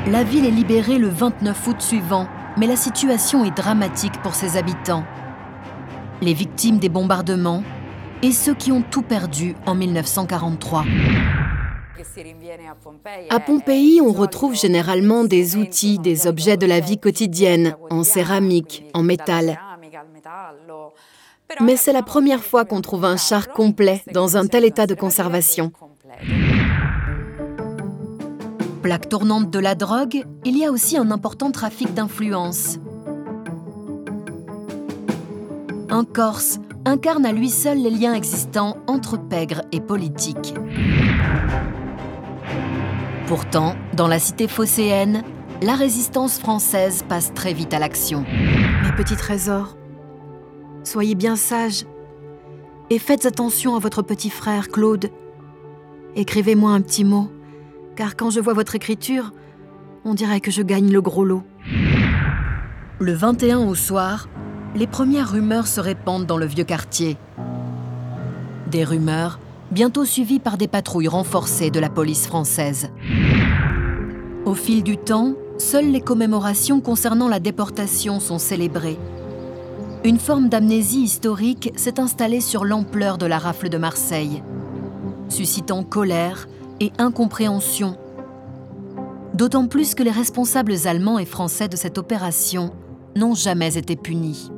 La ville est libérée le 29 août suivant, mais la situation est dramatique pour ses habitants. Les victimes des bombardements et ceux qui ont tout perdu en 1943. À Pompéi, on retrouve généralement des outils, des objets de la vie quotidienne, en céramique, en métal. Mais c'est la première fois qu'on trouve un char complet dans un tel état de conservation. Plaque tournante de la drogue, il y a aussi un important trafic d'influence. Un Corse incarne à lui seul les liens existants entre pègre et politique. Pourtant, dans la cité phocéenne, la résistance française passe très vite à l'action. Mes petits trésors, soyez bien sages et faites attention à votre petit frère, Claude. Écrivez-moi un petit mot, car quand je vois votre écriture, on dirait que je gagne le gros lot. Le 21 au soir, les premières rumeurs se répandent dans le vieux quartier. Des rumeurs bientôt suivies par des patrouilles renforcées de la police française. Au fil du temps, seules les commémorations concernant la déportation sont célébrées. Une forme d'amnésie historique s'est installée sur l'ampleur de la rafle de Marseille, suscitant colère et incompréhension. D'autant plus que les responsables allemands et français de cette opération n'ont jamais été punis.